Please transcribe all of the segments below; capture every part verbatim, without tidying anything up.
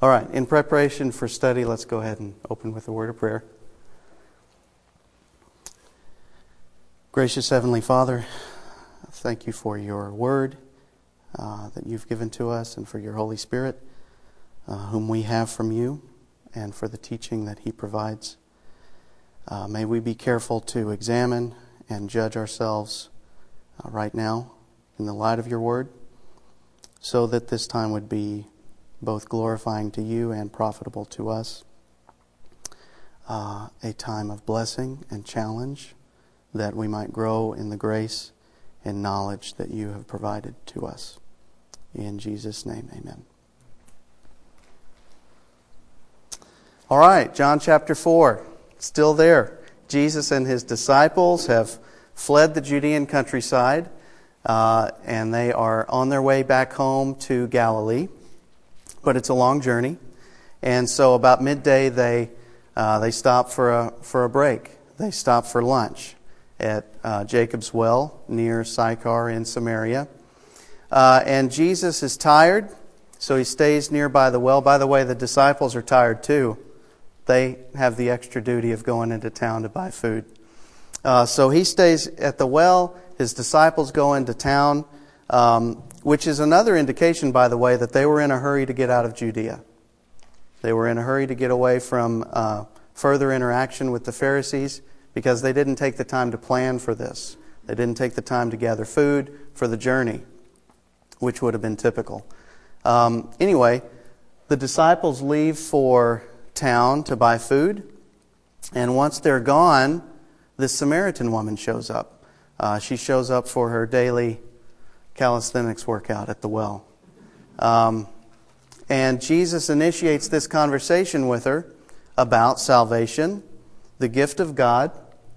All right, in preparation for study, let's go ahead and open with a word of prayer. Gracious Heavenly Father, thank you for your word uh, that you've given to us and for your Holy Spirit, uh, whom we have from you, and for the teaching that He provides. Uh, may we be careful to examine and judge ourselves uh, right now in the light of your word, so that this time would be both glorifying to you and profitable to us. Uh, a time of blessing and challenge, that we might grow in the grace and knowledge that you have provided to us. In Jesus' name, amen. All right, John chapter four, still there. Jesus and his disciples have fled the Judean countryside, uh, and they are on their way back home to Galilee. But it's a long journey, and so about midday they uh, they stop for a for a break. They stop for lunch at uh, Jacob's Well near Sychar in Samaria. Uh, and Jesus is tired, so he stays nearby the well. By the way, the disciples are tired too. They have the extra duty of going into town to buy food. Uh, so he stays at the well. His disciples go into town, um, which is another indication, by the way, that they were in a hurry to get out of Judea. They were in a hurry to get away from uh, further interaction with the Pharisees, because they didn't take the time to plan for this. They didn't take the time to gather food for the journey, which would have been typical. Um, anyway, the disciples leave for town to buy food, and once they're gone, this Samaritan woman shows up. Uh, she shows up for her daily calisthenics workout at the well. Um, and Jesus initiates this conversation with her about salvation, the gift of God,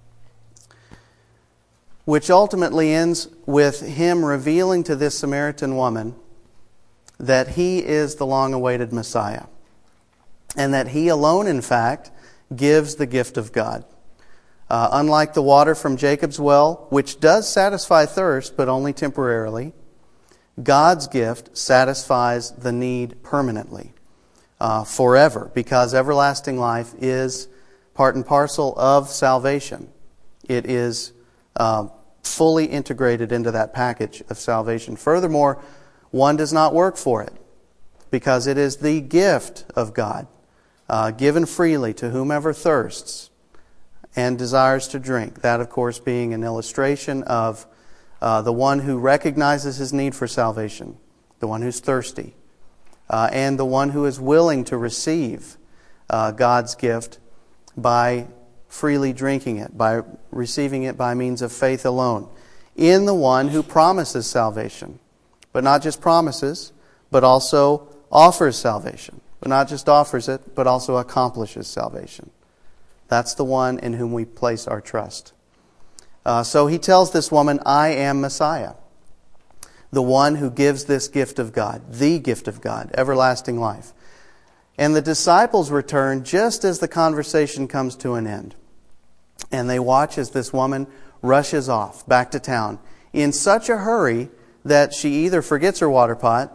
which ultimately ends with him revealing to this Samaritan woman that he is the long-awaited Messiah, and that he alone, in fact, gives the gift of God. Uh, unlike the water from Jacob's well, which does satisfy thirst, but only temporarily, God's gift satisfies the need permanently, uh, forever, because everlasting life is part and parcel of salvation. It is uh, fully integrated into that package of salvation. Furthermore, one does not work for it, because it is the gift of God, uh, given freely to whomever thirsts and desires to drink. That, of course, being an illustration of uh, the one who recognizes his need for salvation, the one who's thirsty, uh, and the one who is willing to receive uh, God's gift by freely drinking it, by receiving it by means of faith alone, in the one who promises salvation. But not just promises, but also offers salvation. But not just offers it, but also accomplishes salvation. That's the one in whom we place our trust. Uh, so he tells this woman, I am Messiah, the one who gives this gift of God, the gift of God, everlasting life. And the disciples return just as the conversation comes to an end. And they watch as this woman rushes off back to town in such a hurry that she either forgets her water pot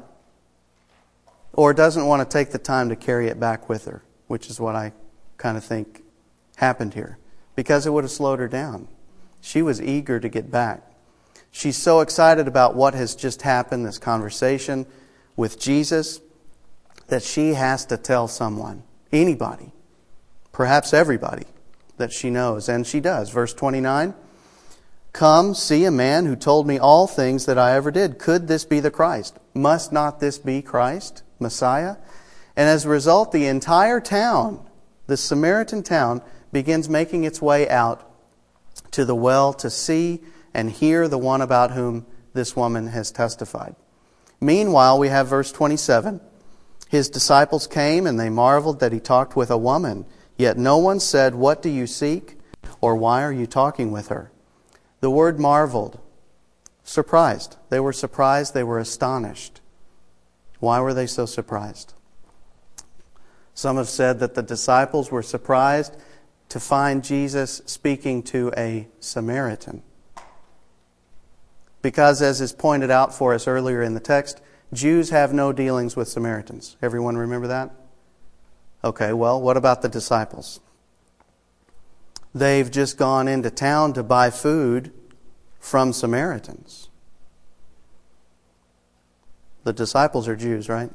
or doesn't want to take the time to carry it back with her, which is what I kind of think happened here, because it would have slowed her down. She was eager to get back. She's so excited about what has just happened, this conversation with Jesus, that she has to tell someone, anybody, perhaps everybody that she knows. And she does. Verse twenty-nine, come, see a man who told me all things that I ever did. Could this be the Christ? Must not this be Christ, Messiah? And as a result, the entire town, the Samaritan town, begins making its way out to the well to see and hear the one about whom this woman has testified. Meanwhile, we have verse twenty-seven. His disciples came and they marveled that he talked with a woman. Yet no one said, what do you seek? Or why are you talking with her? The word marveled, surprised. They were surprised. They were astonished. Why were they so surprised? Some have said that the disciples were surprised to find Jesus speaking to a Samaritan. Because, as is pointed out for us earlier in the text, Jews have no dealings with Samaritans. Everyone remember that? Okay, well, what about the disciples? They've just gone into town to buy food from Samaritans. The disciples are Jews, right?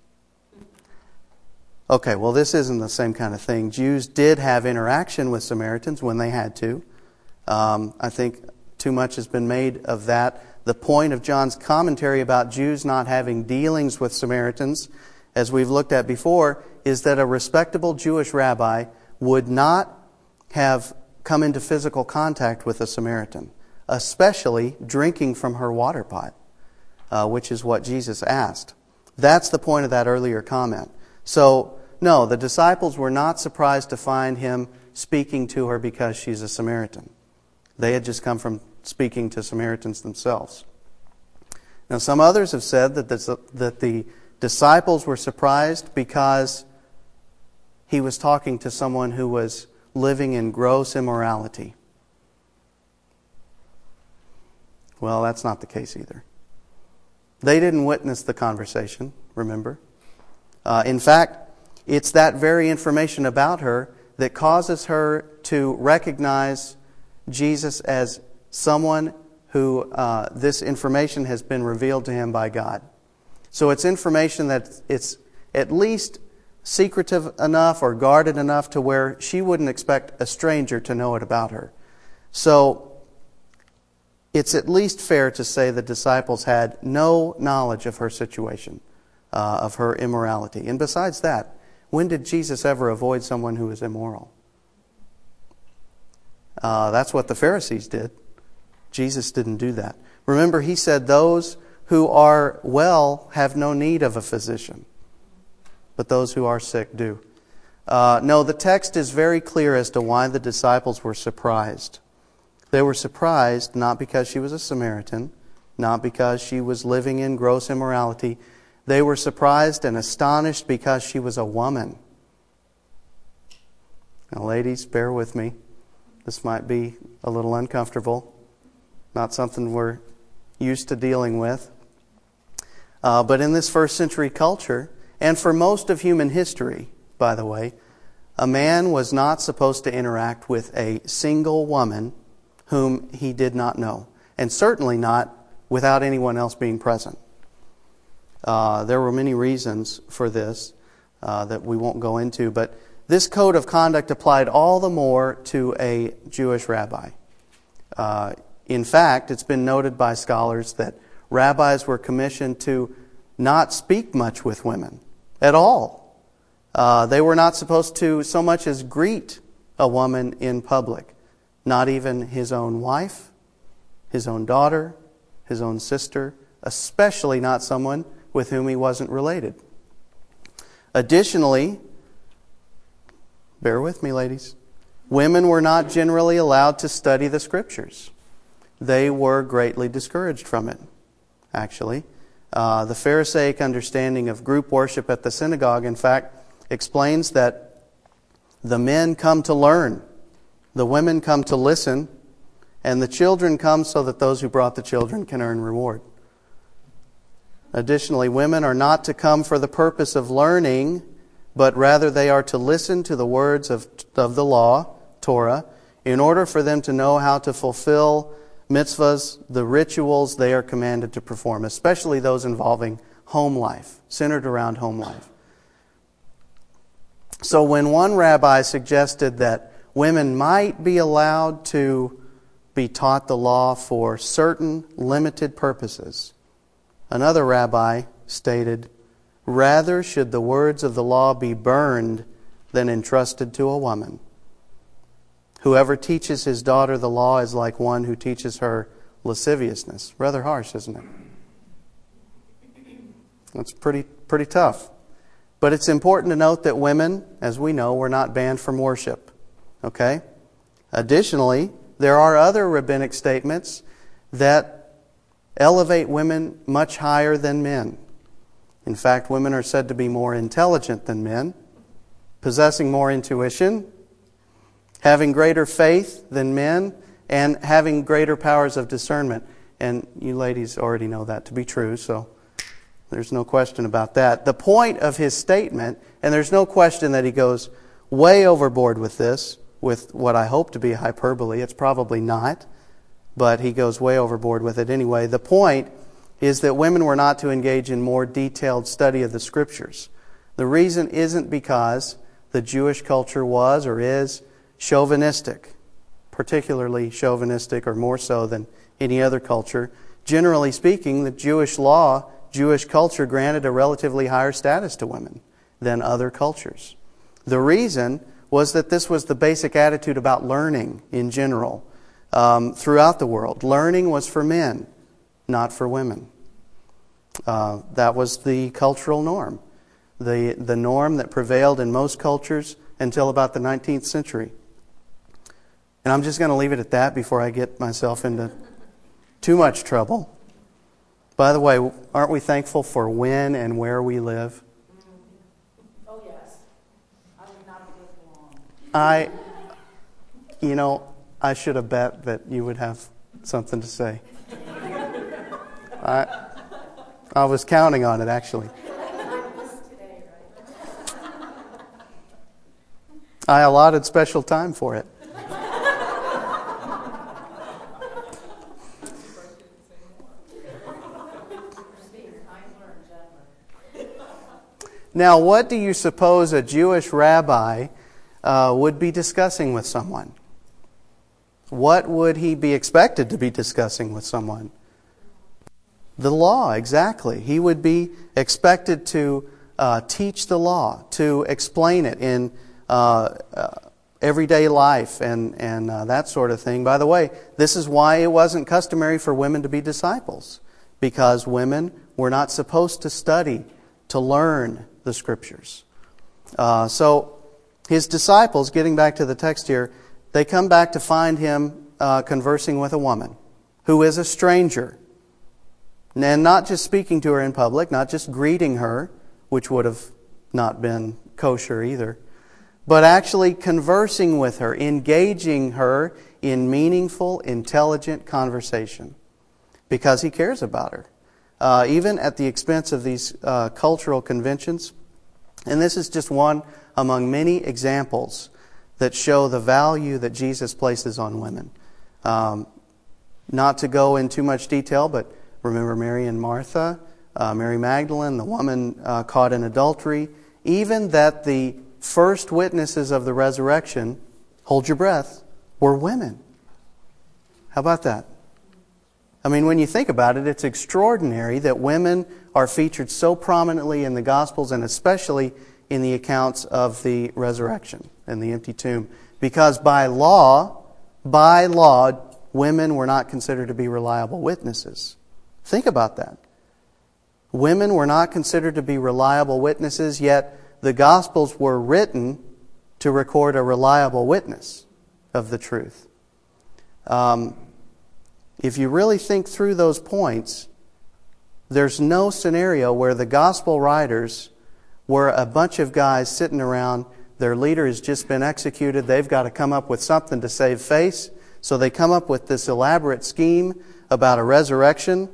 Okay, well, this isn't the same kind of thing. Jews did have interaction with Samaritans when they had to. Um, I think too much has been made of that. The point of John's commentary about Jews not having dealings with Samaritans, as we've looked at before, is that a respectable Jewish rabbi would not have come into physical contact with a Samaritan, especially drinking from her water pot, uh, which is what Jesus asked. That's the point of that earlier comment. So, no, the disciples were not surprised to find him speaking to her because she's a Samaritan. They had just come from speaking to Samaritans themselves. Now, some others have said that the, that the disciples were surprised because he was talking to someone who was living in gross immorality. Well, that's not the case either. They didn't witness the conversation, remember? Uh, in fact, it's that very information about her that causes her to recognize Jesus as someone who uh, this information has been revealed to him by God. So it's information that it's at least secretive enough or guarded enough to where she wouldn't expect a stranger to know it about her. So it's at least fair to say the disciples had no knowledge of her situation, uh, of her immorality. And besides that, when did Jesus ever avoid someone who was immoral? Uh, that's what the Pharisees did. Jesus didn't do that. Remember, he said those who are well have no need of a physician, but those who are sick do. Uh, no, the text is very clear as to why the disciples were surprised. They were surprised not because she was a Samaritan, not because she was living in gross immorality. They were surprised and astonished because she was a woman. Now, ladies, bear with me. This might be a little uncomfortable. Not something we're used to dealing with. Uh, but in this first century culture, and for most of human history, by the way, a man was not supposed to interact with a single woman whom he did not know, and certainly not without anyone else being present. Uh, there were many reasons for this uh, that we won't go into, but this code of conduct applied all the more to a Jewish rabbi. Uh, in fact, it's been noted by scholars that rabbis were commissioned to not speak much with women at all. Uh, they were not supposed to so much as greet a woman in public, not even his own wife, his own daughter, his own sister, especially not someone with whom he wasn't related. Additionally, bear with me, ladies, women were not generally allowed to study the Scriptures. They were greatly discouraged from it, actually. Uh, the Pharisaic understanding of group worship at the synagogue, in fact, explains that the men come to learn, the women come to listen, and the children come so that those who brought the children can earn reward. Additionally, women are not to come for the purpose of learning, but rather they are to listen to the words of, of the law, Torah, in order for them to know how to fulfill mitzvahs, the rituals they are commanded to perform, especially those involving home life, centered around home life. So when one rabbi suggested that women might be allowed to be taught the law for certain limited purposes, another rabbi stated, "Rather should the words of the law be burned than entrusted to a woman. Whoever teaches his daughter the law is like one who teaches her lasciviousness." Rather harsh, isn't it? That's pretty pretty tough. But it's important to note that women, as we know, were not banned from worship. Okay? Additionally, there are other rabbinic statements that elevate women much higher than men. In fact, women are said to be more intelligent than men, possessing more intuition, having greater faith than men, and having greater powers of discernment. And you ladies already know that to be true, so There's no question about that. The point of his statement, and there's no question that he goes way overboard with this, with what I hope to be hyperbole. It's probably not, but he goes way overboard with it anyway. The point is that women were not to engage in more detailed study of the Scriptures. The reason isn't because the Jewish culture was or is chauvinistic, particularly chauvinistic or more so than any other culture. Generally speaking, the Jewish law, Jewish culture granted a relatively higher status to women than other cultures. The reason was that this was the basic attitude about learning in general um, throughout the world. Learning was for men, not for women. Uh, that was the cultural norm, the, the norm that prevailed in most cultures until about the nineteenth century. And I'm just going to leave it at that before I get myself into too much trouble. By the way, aren't we thankful for when and where we live? Oh, yes. I would not have lived long. I, you know, I should have bet that you would have something to say. I, I was counting on it, actually. I allotted special time for it. Now, what do you suppose a Jewish rabbi uh, would be discussing with someone? What would he be expected to be discussing with someone? The law, exactly. He would be expected to uh, teach the law, to explain it in uh, uh, everyday life and, and uh, that sort of thing. By the way, this is why it wasn't customary for women to be disciples, because women were not supposed to study, to learn the Scriptures. Uh, so his disciples, getting back to the text here, they come back to find him uh, conversing with a woman who is a stranger. And not just speaking to her in public, not just greeting her, which would have not been kosher either, but actually conversing with her, engaging her in meaningful, intelligent conversation because he cares about her. Uh, even at the expense of these uh, cultural conventions. And this is just one among many examples that show the value that Jesus places on women. Um, not to go in too much detail, but remember Mary and Martha, uh, Mary Magdalene, the woman uh, caught in adultery. Even that the first witnesses of the resurrection, hold your breath, were women. How about that? I mean, when you think about it, it's extraordinary that women are featured so prominently in the Gospels and especially in the accounts of the resurrection and the empty tomb. Because by law, by law, women were not considered to be reliable witnesses. Think about that. Women were not considered to be reliable witnesses, yet the Gospels were written to record a reliable witness of the truth. Um... If you really think through those points, there's no scenario where the gospel writers were a bunch of guys sitting around, their leader has just been executed, they've got to come up with something to save face, so they come up with this elaborate scheme about a resurrection,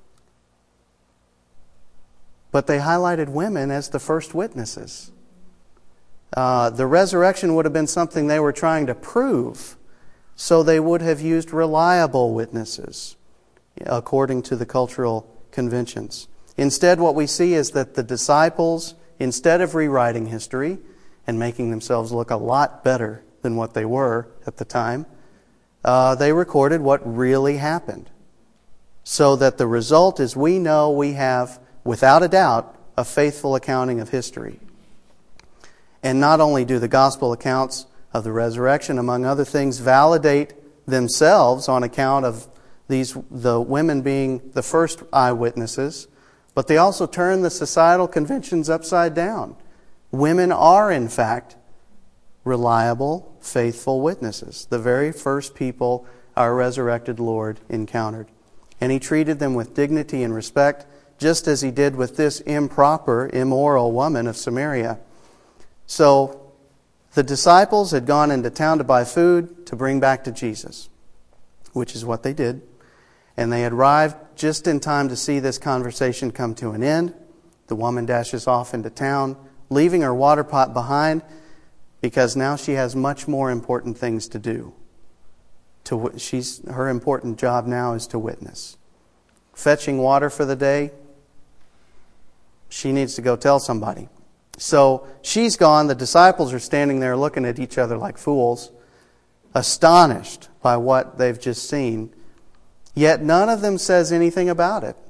but they highlighted women as the first witnesses. Uh, the resurrection would have been something they were trying to prove, so they would have used reliable witnesses according to the cultural conventions. Instead, what we see is that the disciples, instead of rewriting history and making themselves look a lot better than what they were at the time, uh, they recorded what really happened. So that the result is we know we have, without a doubt, a faithful accounting of history. And not only do the gospel accounts of the resurrection, among other things, validate themselves on account of these the women being the first eyewitnesses, but they also turn the societal conventions upside down. Women are, in fact, reliable, faithful witnesses, the very first people our resurrected Lord encountered. And He treated them with dignity and respect, just as He did with this improper, immoral woman of Samaria. So, the disciples had gone into town to buy food to bring back to Jesus, which is what they did. And they had arrived just in time to see this conversation come to an end. The woman dashes off into town, leaving her water pot behind because now she has much more important things to do. To, she's, her important job now is to witness. Fetching water for the day, she needs to go tell somebody. So she's gone. The disciples are standing there looking at each other like fools, astonished by what they've just seen. Yet none of them says anything about it.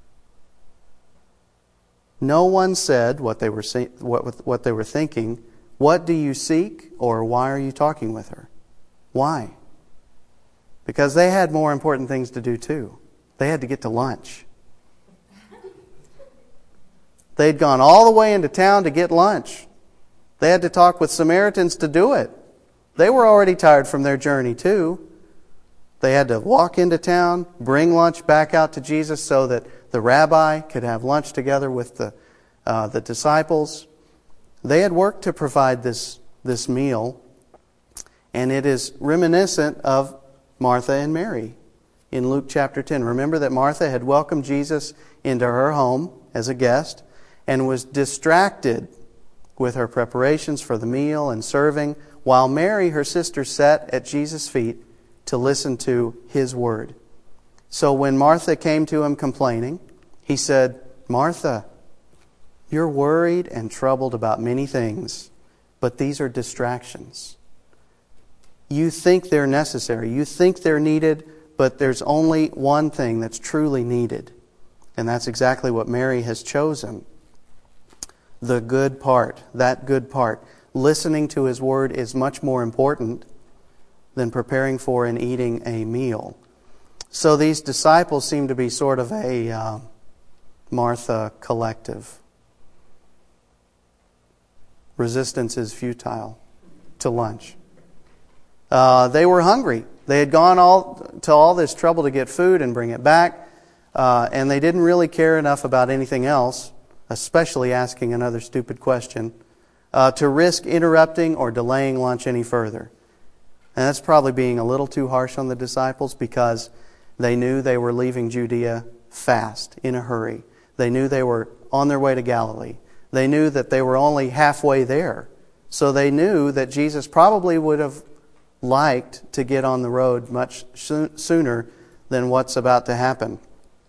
No one said what they were what what they were thinking. What do you seek, or why are you talking with her? Why? Because they had more important things to do too. They had to get to lunch. They'd gone all the way into town to get lunch. They had to talk with Samaritans to do it. They were already tired from their journey too. They had to walk into town, bring lunch back out to Jesus so that the rabbi could have lunch together with the uh, the disciples. They had worked to provide this, this meal, and it is reminiscent of Martha and Mary in Luke chapter ten. Remember that Martha had welcomed Jesus into her home as a guest and was distracted with her preparations for the meal and serving, while Mary, her sister, sat at Jesus' feet to listen to His word. So when Martha came to Him complaining, He said, "Martha, you're worried and troubled about many things, but these are distractions. You think they're necessary. You think they're needed, but there's only one thing that's truly needed." And that's exactly what Mary has chosen. The good part, that good part. Listening to His word is much more important than preparing for and eating a meal. So these disciples seem to be sort of a uh, Martha collective. Resistance is futile to lunch. Uh, they were hungry. They had gone all to all this trouble to get food and bring it back, uh, and they didn't really care enough about anything else, especially asking another stupid question, uh, to risk interrupting or delaying lunch any further. And that's probably being a little too harsh on the disciples, because they knew they were leaving Judea fast, in a hurry. They knew they were on their way to Galilee. They knew that they were only halfway there. So they knew that Jesus probably would have liked to get on the road much sooner than what's about to happen.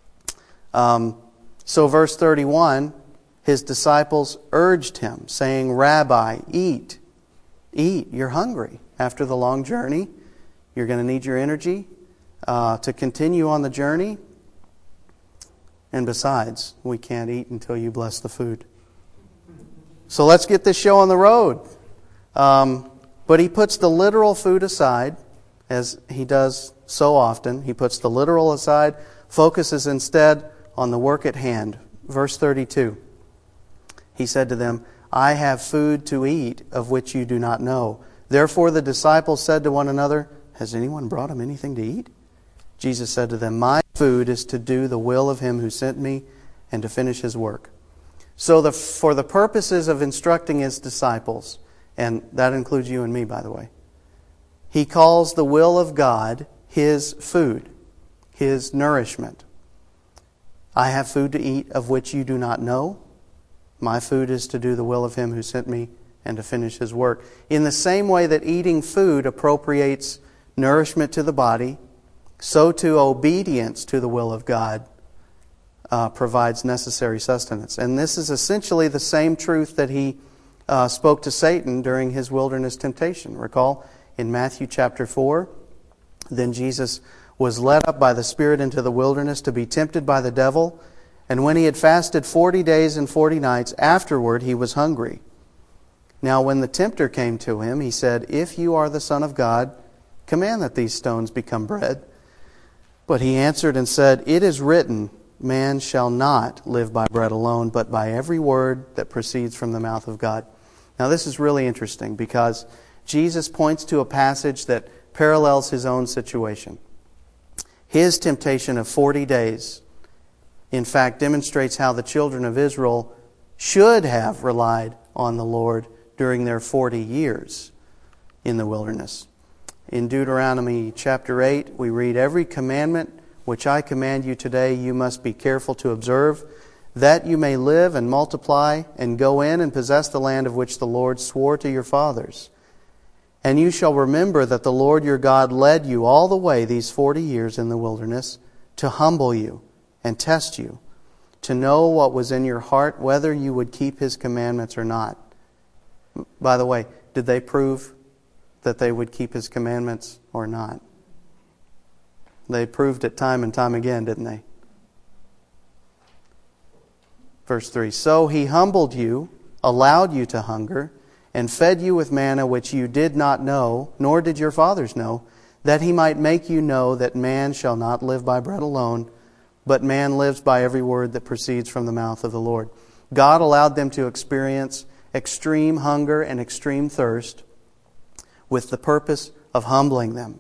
Um, so verse thirty-one, His disciples urged Him, saying, "Rabbi, eat, eat, you're hungry. After the long journey, you're going to need your energy uh, to continue on the journey. And besides, we can't eat until you bless the food. So let's get this show on the road." Um, but He puts the literal food aside, as He does so often. He puts the literal aside, focuses instead on the work at hand. Verse thirty-two. He said to them, "I have food to eat of which you do not know." Therefore the disciples said to one another, "Has anyone brought Him anything to eat?" Jesus said to them, "My food is to do the will of Him who sent me and to finish His work." So the, for the purposes of instructing His disciples, and that includes you and me, by the way, He calls the will of God His food, His nourishment. "I have food to eat of which you do not know. My food is to do the will of Him who sent me and to finish His work." In the same way that eating food appropriates nourishment to the body, so too obedience to the will of God uh, provides necessary sustenance. And this is essentially the same truth that He uh, spoke to Satan during His wilderness temptation. Recall in Matthew chapter four, then Jesus was led up by the Spirit into the wilderness to be tempted by the devil. And when He had fasted forty days and forty nights, afterward He was hungry. Now when the tempter came to Him, He said, "If you are the Son of God, command that these stones become bread." But He answered and said, "It is written, man shall not live by bread alone, but by every word that proceeds from the mouth of God." Now this is really interesting, because Jesus points to a passage that parallels His own situation. His temptation of forty days, in fact, demonstrates how the children of Israel should have relied on the Lord during their forty years in the wilderness. In Deuteronomy chapter eight, we read, "Every commandment which I command you today, you must be careful to observe, that you may live and multiply and go in and possess the land of which the Lord swore to your fathers. And you shall remember that the Lord your God led you all the way these forty years in the wilderness to humble you and test you, to know what was in your heart, whether you would keep His commandments or not. By the way, did they prove that they would keep His commandments or not? They proved it time and time again, didn't they? Verse three, so He humbled you, allowed you to hunger, and fed you with manna which you did not know, nor did your fathers know, that He might make you know that man shall not live by bread alone, but man lives by every word that proceeds from the mouth of the Lord. God allowed them to experience extreme hunger and extreme thirst with the purpose of humbling them,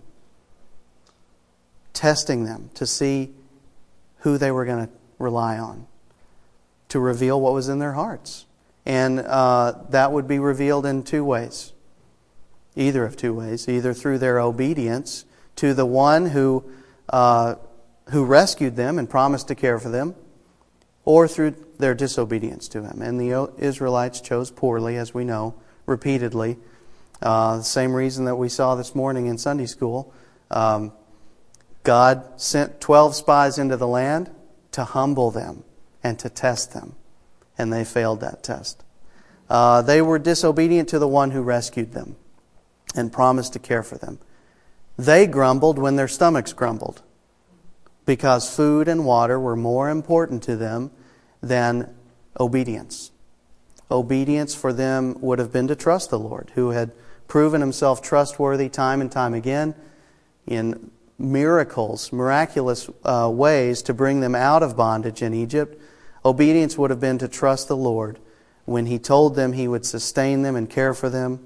testing them to see who they were going to rely on, to reveal what was in their hearts. And uh, that would be revealed in two ways. Either of two ways. Either through their obedience to the one who uh, who rescued them and promised to care for them, or through their disobedience to Him. And the Israelites chose poorly, as we know, repeatedly. Uh, the same reason that we saw this morning in Sunday school. Um, God sent twelve spies into the land to humble them and to test them. And they failed that test. Uh, they were disobedient to the one who rescued them and promised to care for them. They grumbled when their stomachs grumbled, because food and water were more important to them than obedience. Obedience for them would have been to trust the Lord, who had proven Himself trustworthy time and time again in miracles, miraculous uh, ways to bring them out of bondage in Egypt. Obedience would have been to trust the Lord when He told them He would sustain them and care for them.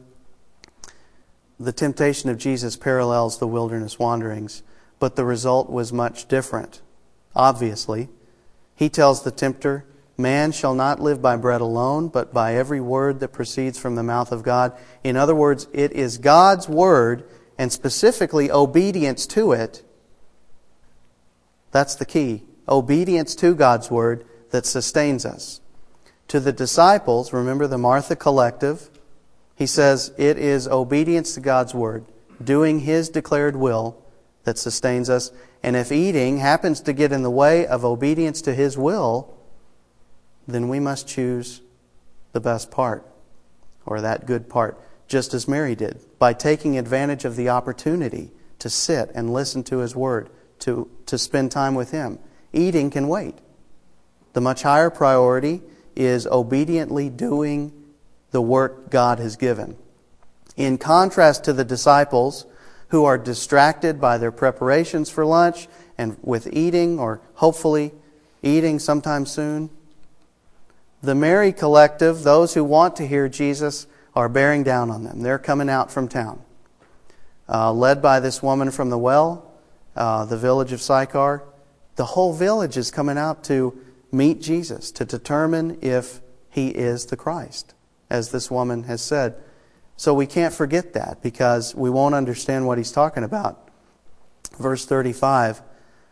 The temptation of Jesus parallels the wilderness wanderings, but the result was much different. Obviously, He tells the tempter, man shall not live by bread alone, but by every word that proceeds from the mouth of God. In other words, it is God's word, and specifically obedience to it. That's the key. Obedience to God's word that sustains us. To the disciples, remember the Martha Collective, He says it is obedience to God's word, doing His declared will, that sustains us. And if eating happens to get in the way of obedience to His will, then we must choose the best part, or that good part, just as Mary did, by taking advantage of the opportunity to sit and listen to His word, to, to spend time with Him. Eating can wait. The much higher priority is obediently doing the work God has given. In contrast to the disciples, who are distracted by their preparations for lunch and with eating, or hopefully eating sometime soon, the Mary Collective, those who want to hear Jesus, are bearing down on them. They're coming out from town. Uh, led by this woman from the well, uh, the village of Sychar. The whole village is coming out to meet Jesus, to determine if He is the Christ, as this woman has said. So we can't forget that, because we won't understand what He's talking about. Verse thirty-five,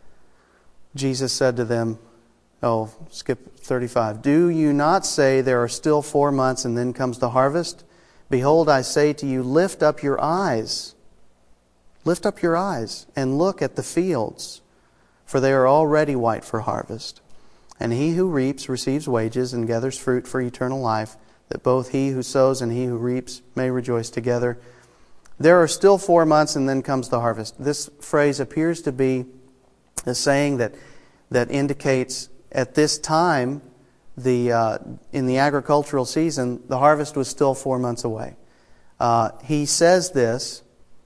Jesus said to them, oh, skip thirty-five. Do you not say there are still four months and then comes the harvest? Behold, I say to you, lift up your eyes. Lift up your eyes and look at the fields, for they are already white for harvest. And he who reaps receives wages and gathers fruit for eternal life, that both he who sows and he who reaps may rejoice together. There are still four months and then comes the harvest. This phrase appears to be a saying that, that indicates at this time, the uh, in the agricultural season, the harvest was still four months away. Uh, he says this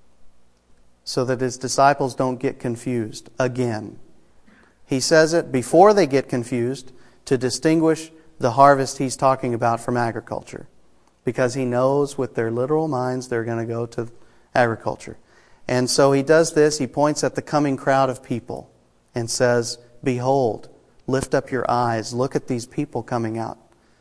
so that His disciples don't get confused again. He says it before they get confused to distinguish the harvest He's talking about from agriculture, because He knows with their literal minds they're going to go to agriculture. And so He does this. He points at the coming crowd of people and says, behold, lift up your eyes, look at these people coming out.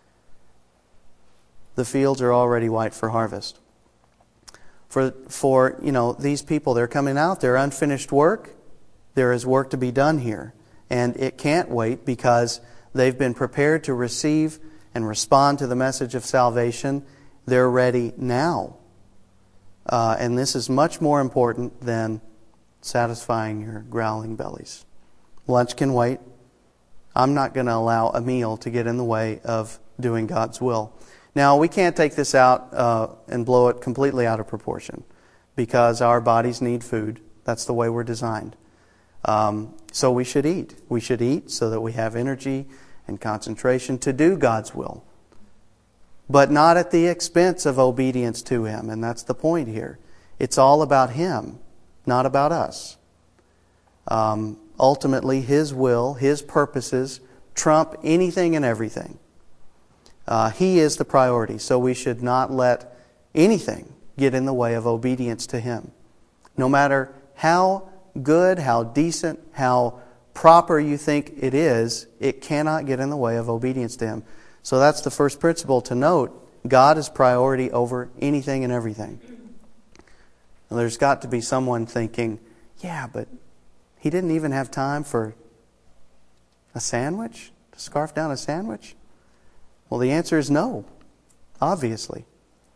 The fields are already white for harvest. For, for you know, these people, they're coming out, they're unfinished work. There is work to be done here. And it can't wait, because They've been prepared to receive and respond to the message of salvation. They're ready now. Uh, and this is much more important than satisfying your growling bellies. Lunch can wait. I'm not going to allow a meal to get in the way of doing God's will. Now, we can't take this out uh, and blow it completely out of proportion, because our bodies need food. That's the way we're designed. Um, so we should eat. We should eat so that we have energy and concentration to do God's will, but not at the expense of obedience to Him. And that's the point here. It's all about Him, not about us. Um, ultimately, His will, His purposes trump anything and everything. Uh, he is the priority, so we should not let anything get in the way of obedience to Him. No matter how good, how decent, how proper you think it is, it cannot get in the way of obedience to Him. So that's the first principle to note. God is priority over anything and everything. Now, there's got to be someone thinking, yeah, but He didn't even have time for a sandwich? To scarf down a sandwich? Well, the answer is no, obviously.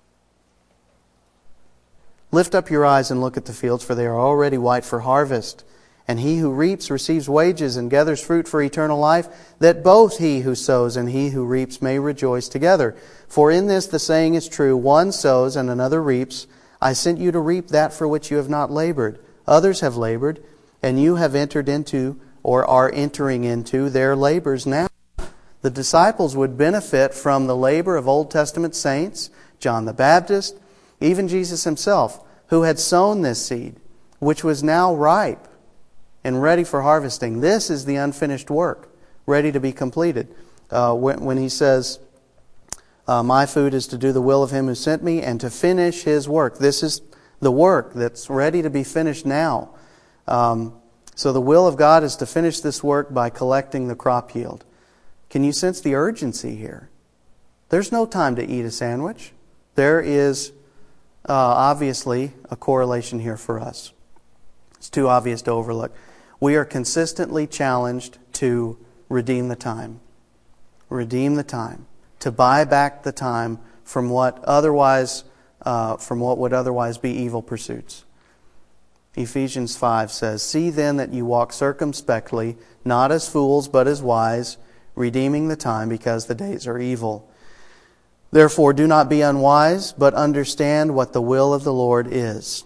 Lift up your eyes and look at the fields, for they are already white for harvest. And he who reaps receives wages and gathers fruit for eternal life, that both he who sows and he who reaps may rejoice together. For in this the saying is true, one sows and another reaps. I sent you to reap that for which you have not labored. Others have labored, and you have entered into, or are entering into, their labors now. The disciples would benefit from the labor of Old Testament saints, John the Baptist, even Jesus Himself, who had sown this seed, which was now ripe and ready for harvesting. This is the unfinished work, ready to be completed. Uh, when, when He says, uh, my food is to do the will of Him who sent me and to finish His work. This is the work that's ready to be finished now. Um, so the will of God is to finish this work by collecting the crop yield. Can you sense the urgency here? There's no time to eat a sandwich. There is uh, obviously a correlation here for us. It's too obvious to overlook. We are consistently challenged to redeem the time. Redeem the time. To buy back the time from what otherwise, uh, from what would otherwise be evil pursuits. Ephesians five says, see then that you walk circumspectly, not as fools, but as wise, redeeming the time, because the days are evil. Therefore, do not be unwise, but understand what the will of the Lord is.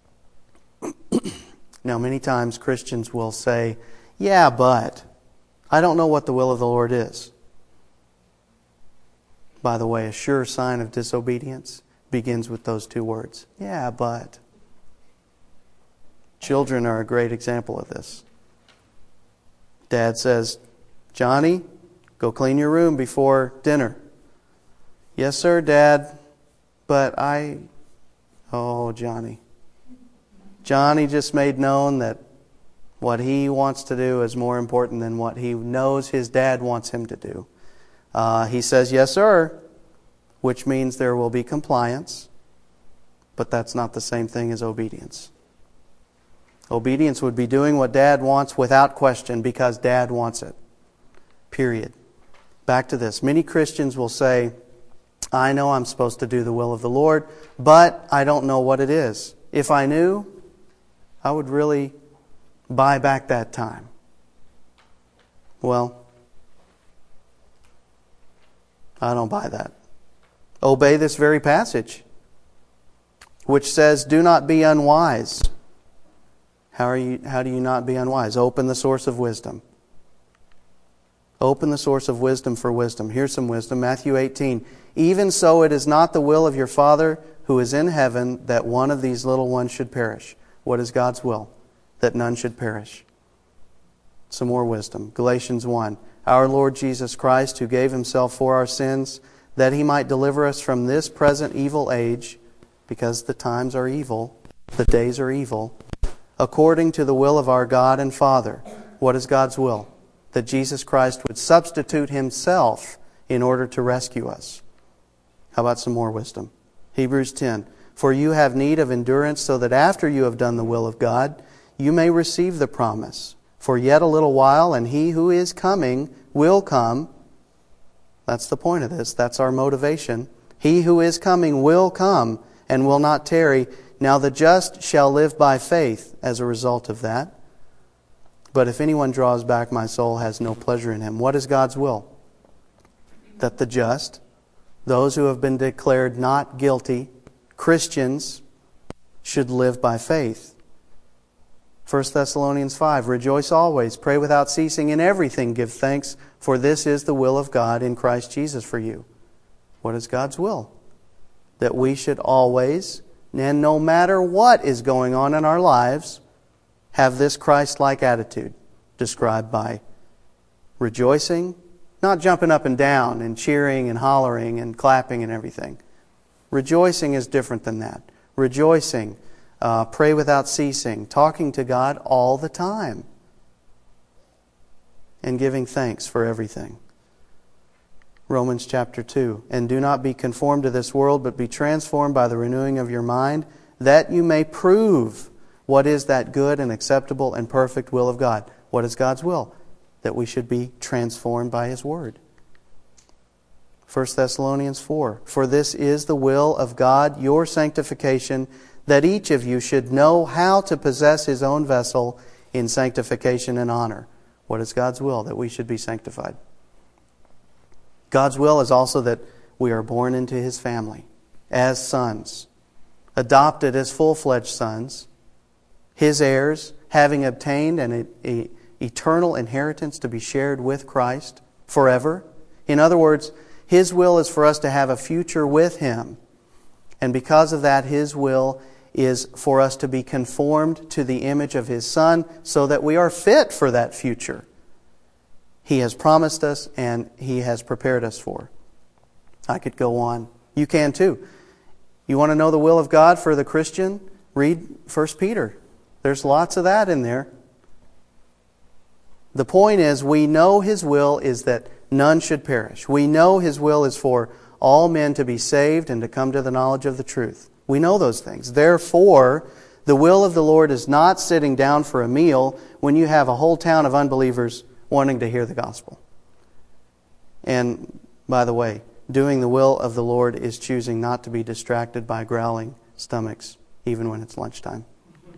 Now, many times Christians will say, yeah, but I don't know what the will of the Lord is. By the way, a sure sign of disobedience begins with those two words. Yeah, but. Children are a great example of this. Dad says, Johnny, go clean your room before dinner. Yes, sir, Dad. But I... Oh, Johnny. Johnny just made known that what he wants to do is more important than what he knows his dad wants him to do. Uh, he says, yes, sir, which means there will be compliance. But that's not the same thing as obedience. Obedience would be doing what Dad wants without question because Dad wants it. Period. Back to this. Many Christians will say, I know I'm supposed to do the will of the Lord, but I don't know what it is. If I knew, I would really buy back that time. Well, I don't buy that. Obey this very passage, which says, do not be unwise. How are you, how do you not be unwise? Open the source of wisdom. Open the source of wisdom for wisdom. Here's some wisdom. Matthew eighteen. Even so it is not the will of your Father who is in heaven that one of these little ones should perish. What is God's will? That none should perish. Some more wisdom. Galatians one. Our Lord Jesus Christ, who gave Himself for our sins, that He might deliver us from this present evil age, because the times are evil, the days are evil, according to the will of our God and Father. What is God's will? That Jesus Christ would substitute Himself in order to rescue us. How about some more wisdom? Hebrews ten. For you have need of endurance, so that after you have done the will of God, you may receive the promise. For yet a little while, and he who is coming will come. That's the point of this. That's our motivation. He who is coming will come and will not tarry. Now the just shall live by faith as a result of that. But if anyone draws back, my soul has no pleasure in him. What is God's will? That the just, those who have been declared not guilty, Christians, should live by faith. First Thessalonians five, rejoice always, pray without ceasing, in everything give thanks, for this is the will of God in Christ Jesus for you. What is God's will? That we should always, and no matter what is going on in our lives, have this Christ-like attitude described by rejoicing, not jumping up and down and cheering and hollering and clapping and everything. Rejoicing is different than that. Rejoicing, uh, pray without ceasing, talking to God all the time, and giving thanks for everything. Romans chapter two, and do not be conformed to this world, but be transformed by the renewing of your mind, that you may prove what is that good and acceptable and perfect will of God. What is God's will? That we should be transformed by His Word. First Thessalonians four, for this is the will of God, your sanctification, that each of you should know how to possess his own vessel in sanctification and honor. What is God's will? That we should be sanctified. God's will is also that we are born into His family as sons, adopted as full-fledged sons, His heirs, having obtained an a, eternal inheritance to be shared with Christ forever. In other words, His will is for us to have a future with Him. And because of that, His will is for us to be conformed to the image of His Son so that we are fit for that future He has promised us and He has prepared us for. I could go on. You can too. You want to know the will of God for the Christian? Read First Peter. There's lots of that in there. The point is, we know His will is that none should perish. We know His will is for all men to be saved and to come to the knowledge of the truth. We know those things. Therefore, the will of the Lord is not sitting down for a meal when you have a whole town of unbelievers wanting to hear the gospel. And, by the way, doing the will of the Lord is choosing not to be distracted by growling stomachs, even when it's lunchtime.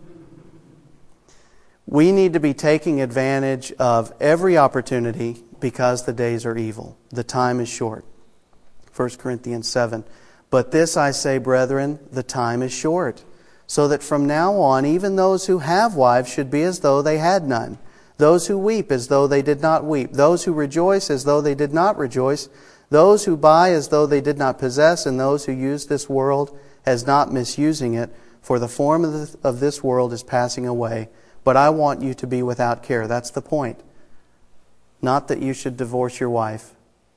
We need to be taking advantage of every opportunity because the days are evil. The time is short. First Corinthians seven. But this I say, brethren, the time is short, so that from now on even those who have wives should be as though they had none, those who weep as though they did not weep, those who rejoice as though they did not rejoice, those who buy as though they did not possess, and those who use this world as not misusing it, for the form of, the, of this world is passing away. But I want you to be without care. That's the point. Not that you should divorce your wife.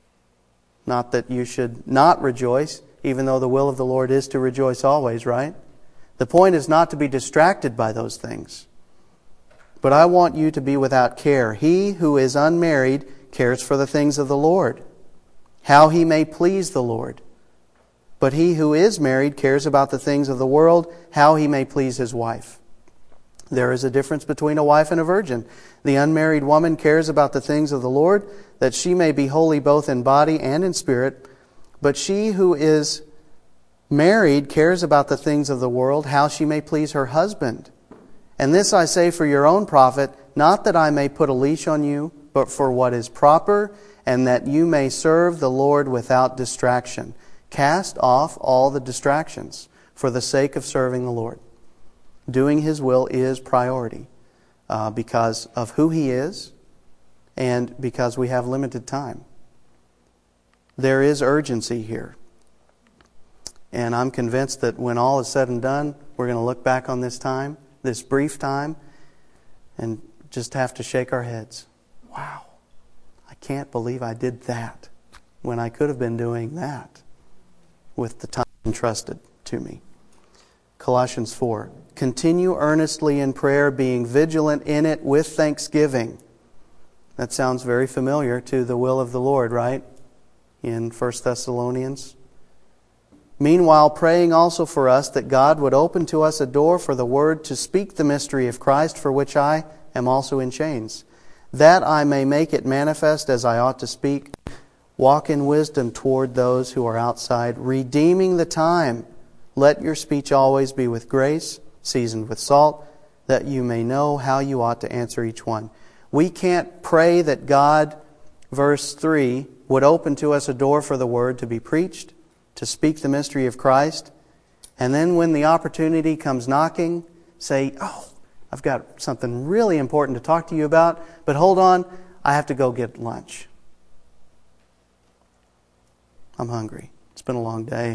Not that you should not rejoice, even though the will of the Lord is to rejoice always, right? The point is not to be distracted by those things. But I want you to be without care. He who is unmarried cares for the things of the Lord, how he may please the Lord. But he who is married cares about the things of the world, how he may please his wife. There is a difference between a wife and a virgin. The unmarried woman cares about the things of the Lord, that she may be holy both in body and in spirit. But she who is married cares about the things of the world, how she may please her husband. And this I say for your own profit, not that I may put a leash on you, but for what is proper, and that you may serve the Lord without distraction. Cast off all the distractions for the sake of serving the Lord. Doing His will is priority uh, because of who He is and because we have limited time. There is urgency here. And I'm convinced that when all is said and done, we're going to look back on this time, this brief time, and just have to shake our heads. Wow, I can't believe I did that when I could have been doing that with the time entrusted to me. Colossians four. Continue earnestly in prayer, being vigilant in it with thanksgiving. That sounds very familiar to the will of the Lord, right? In First Thessalonians. Meanwhile, praying also for us that God would open to us a door for the Word to speak the mystery of Christ, for which I am also in chains. That I may make it manifest as I ought to speak, walk in wisdom toward those who are outside, redeeming the time. Let your speech always be with grace, seasoned with salt, that you may know how you ought to answer each one. We can't pray that God, verse three, would open to us a door for the Word to be preached, to speak the mystery of Christ, and then when the opportunity comes knocking, say, oh, I've got something really important to talk to you about, but hold on, I have to go get lunch. I'm hungry. It's been a long day.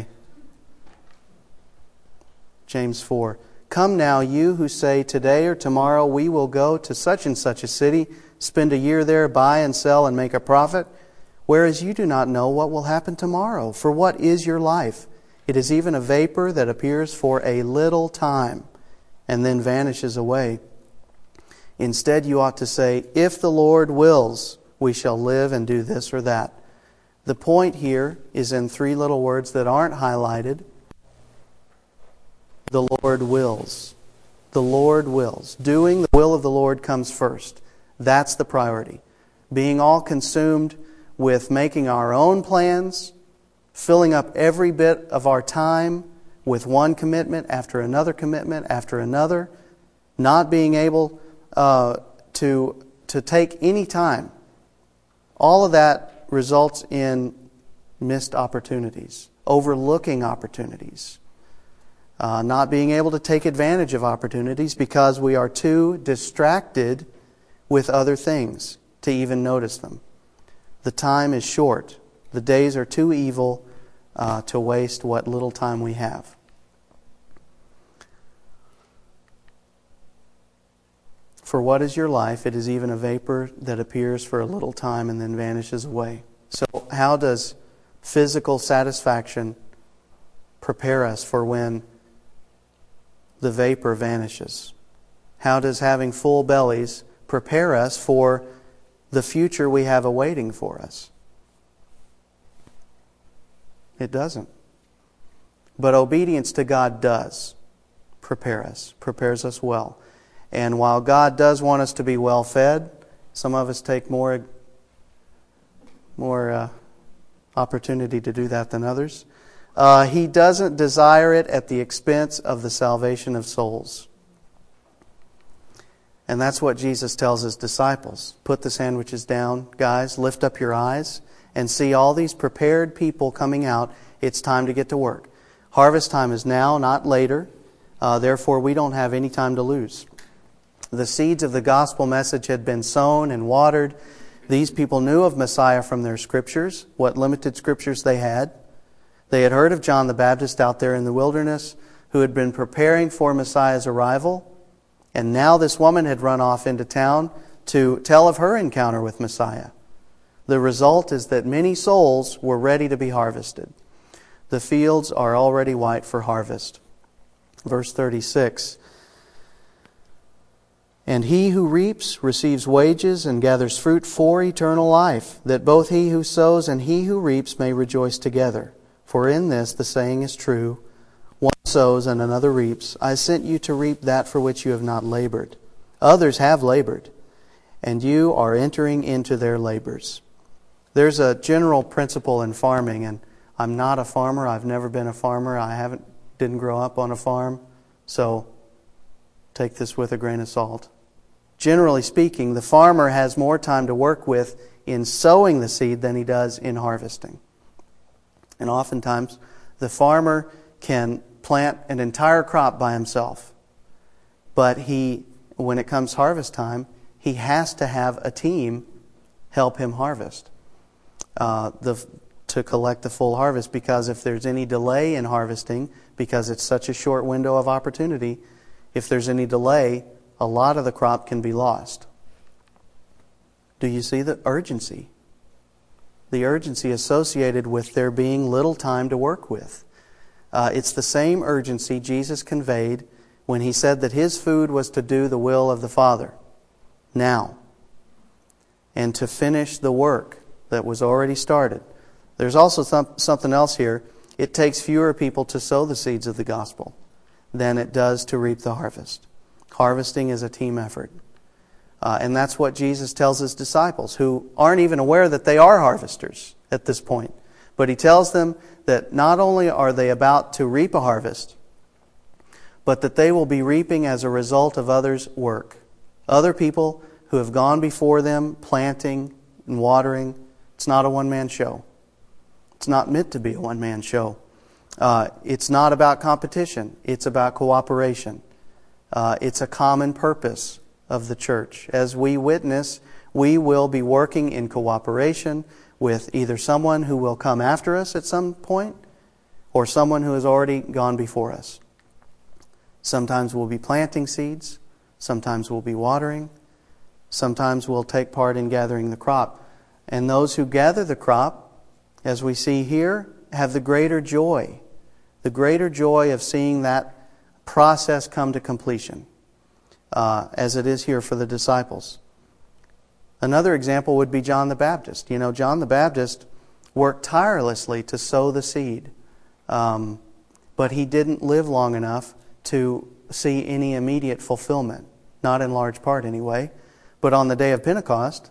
James four. Come now, you who say, today or tomorrow we will go to such and such a city, spend a year there, buy and sell and make a profit, whereas you do not know what will happen tomorrow. For what is your life? It is even a vapor that appears for a little time and then vanishes away. Instead, you ought to say, if the Lord wills, we shall live and do this or that. The point here is in three little words that aren't highlighted. The Lord wills. The Lord wills. Doing the will of the Lord comes first. That's the priority. Being all consumed with making our own plans, filling up every bit of our time with one commitment after another commitment after another, not being able uh, to, to take any time. All of that results in missed opportunities, overlooking opportunities, uh, not being able to take advantage of opportunities because we are too distracted with other things to even notice them. The time is short. The days are too evil uh, to waste what little time we have. For what is your life? It is even a vapor that appears for a little time and then vanishes away. So how does physical satisfaction prepare us for when the vapor vanishes? How does having full bellies prepare us for the future we have awaiting for us? It doesn't. But obedience to God does prepare us, prepares us well. And while God does want us to be well fed, some of us take more, more uh, opportunity to do that than others. Uh, he doesn't desire it at the expense of the salvation of souls. And that's what Jesus tells His disciples. Put the sandwiches down, guys. Lift up your eyes and see all these prepared people coming out. It's time to get to work. Harvest time is now, not later. Uh, therefore, we don't have any time to lose. The seeds of the gospel message had been sown and watered. These people knew of Messiah from their scriptures, what limited scriptures they had. They had heard of John the Baptist out there in the wilderness, who had been preparing for Messiah's arrival. And now this woman had run off into town to tell of her encounter with Messiah. The result is that many souls were ready to be harvested. The fields are already white for harvest. Verse thirty-six. And he who reaps receives wages and gathers fruit for eternal life, that both he who sows and he who reaps may rejoice together. For in this the saying is true, one sows and another reaps. I sent you to reap that for which you have not labored. Others have labored, and you are entering into their labors. There's a general principle in farming, and I'm not a farmer. I've never been a farmer. I haven't didn't grow up on a farm, so take this with a grain of salt. Generally speaking, the farmer has more time to work with in sowing the seed than he does in harvesting. And oftentimes, the farmer can plant an entire crop by himself. But he, when it comes harvest time, he has to have a team help him harvest, uh, the, to collect the full harvest. Because if there's any delay in harvesting, because it's such a short window of opportunity, if there's any delay, a lot of the crop can be lost. Do you see the urgency? The urgency associated with there being little time to work with. Uh, it's the same urgency Jesus conveyed when He said that His food was to do the will of the Father now and to finish the work that was already started. There's also some, something else here. It takes fewer people to sow the seeds of the gospel than it does to reap the harvest. Harvesting is a team effort. Uh, and that's what Jesus tells his disciples, who aren't even aware that they are harvesters at this point. But he tells them that not only are they about to reap a harvest, but that they will be reaping as a result of others' work. Other people who have gone before them, planting and watering. It's not a one-man show. It's not meant to be a one-man show. Uh, it's not about competition. It's about cooperation. Uh, it's a common purpose of the church. As we witness, we will be working in cooperation with either someone who will come after us at some point or someone who has already gone before us. Sometimes we'll be planting seeds. Sometimes we'll be watering. Sometimes we'll take part in gathering the crop. And those who gather the crop, as we see here, have the greater joy. The greater joy of seeing that process come to completion, uh, as it is here for the disciples. Another example would be John the Baptist. You know, John the Baptist worked tirelessly to sow the seed, um, but he didn't live long enough to see any immediate fulfillment. Not in large part, anyway. But on the day of Pentecost,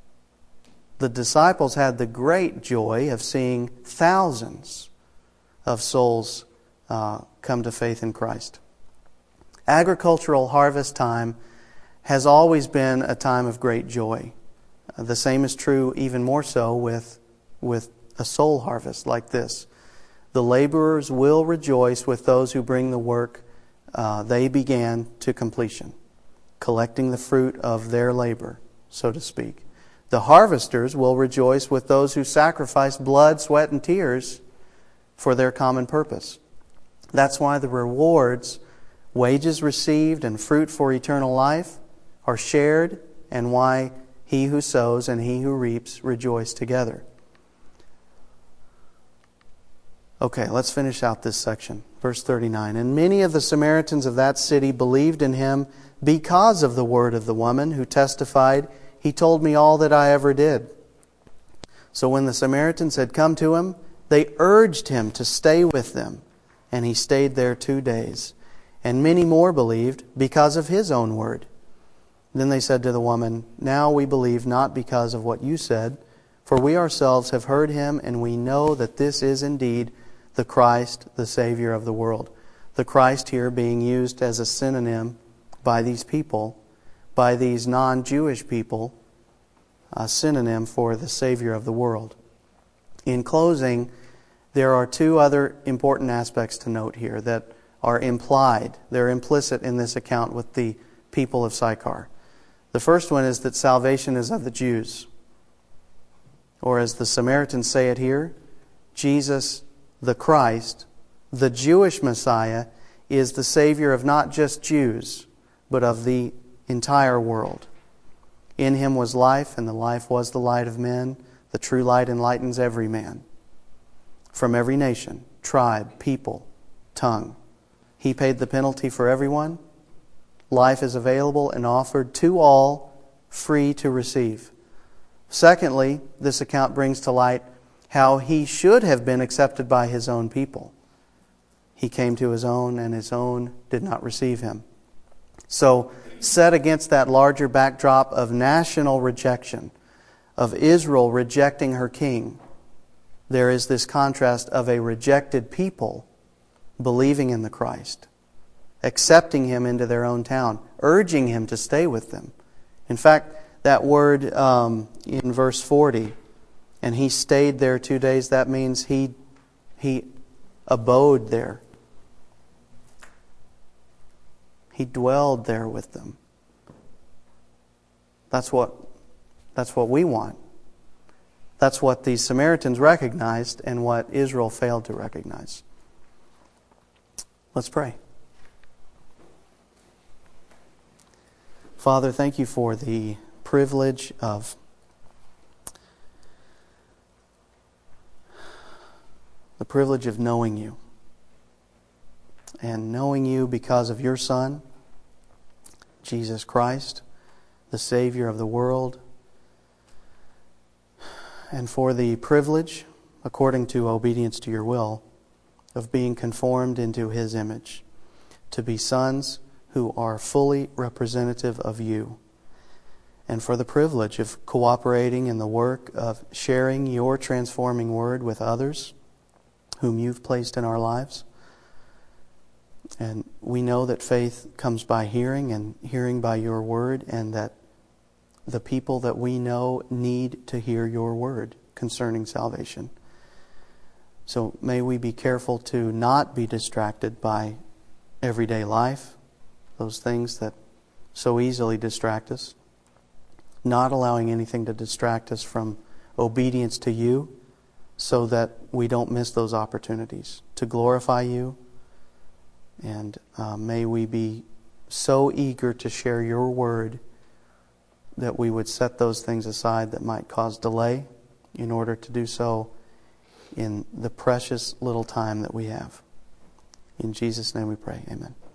the disciples had the great joy of seeing thousands of souls uh, come to faith in Christ. Agricultural harvest time has always been a time of great joy. Uh, the same is true, even more so, with, with a soul harvest like this. The laborers will rejoice with those who bring the work uh, they began to completion, collecting the fruit of their labor, so to speak. The harvesters will rejoice with those who sacrifice blood, sweat, and tears for their common purpose. That's why the rewards, wages received, and fruit for eternal life are shared, and why he who sows and he who reaps rejoice together. Okay, let's finish out this section. Verse thirty-nine. And many of the Samaritans of that city believed in him because of the word of the woman who testified, "He told me all that I ever did." So when the Samaritans had come to him, they urged him to stay with them, and he stayed there two days. And many more believed because of his own word. Then they said to the woman, "Now we believe not because of what you said, for we ourselves have heard him, and we know that this is indeed the Christ, the Savior of the world." The Christ here being used as a synonym by these people, by these non-Jewish people, a synonym for the Savior of the world. In closing, there are two other important aspects to note here that are implied. They're implicit in this account with the people of Sychar. The first one is that salvation is of the Jews. Or as the Samaritans say it here, Jesus the Christ, the Jewish Messiah, is the Savior of not just Jews, but of the entire world. In him was life, and the life was the light of men. The true light enlightens every man, from every nation, tribe, people, tongue. He paid the penalty for everyone. Life is available and offered to all, free to receive. Secondly, this account brings to light how he should have been accepted by his own people. He came to his own, and his own did not receive him. So, set against that larger backdrop of national rejection, of Israel rejecting her king, there is this contrast of a rejected people believing in the Christ, accepting him into their own town, urging him to stay with them. In fact, that word um, in verse forty, and he stayed there two days, that means he he abode there. He dwelled there with them. That's what that's what we want. That's what the Samaritans recognized and what Israel failed to recognize. Let's pray. Father, thank you for the privilege of the privilege of knowing you. And knowing you because of your Son, Jesus Christ, the Savior of the world, and for the privilege, according to obedience to your will, of being conformed into his image, to be sons who are fully representative of you. and for the privilege of cooperating in the work of sharing your transforming word with others whom you've placed in our lives. And we know that faith comes by hearing, and hearing by your word, and that the people that we know need to hear your word concerning salvation. So may we be careful to not be distracted by everyday life, those things that so easily distract us, not allowing anything to distract us from obedience to you, so that we don't miss those opportunities to glorify you. And uh, may we be so eager to share your word that we would set those things aside that might cause delay in order to do so in the precious little time that we have. In Jesus' name we pray. Amen.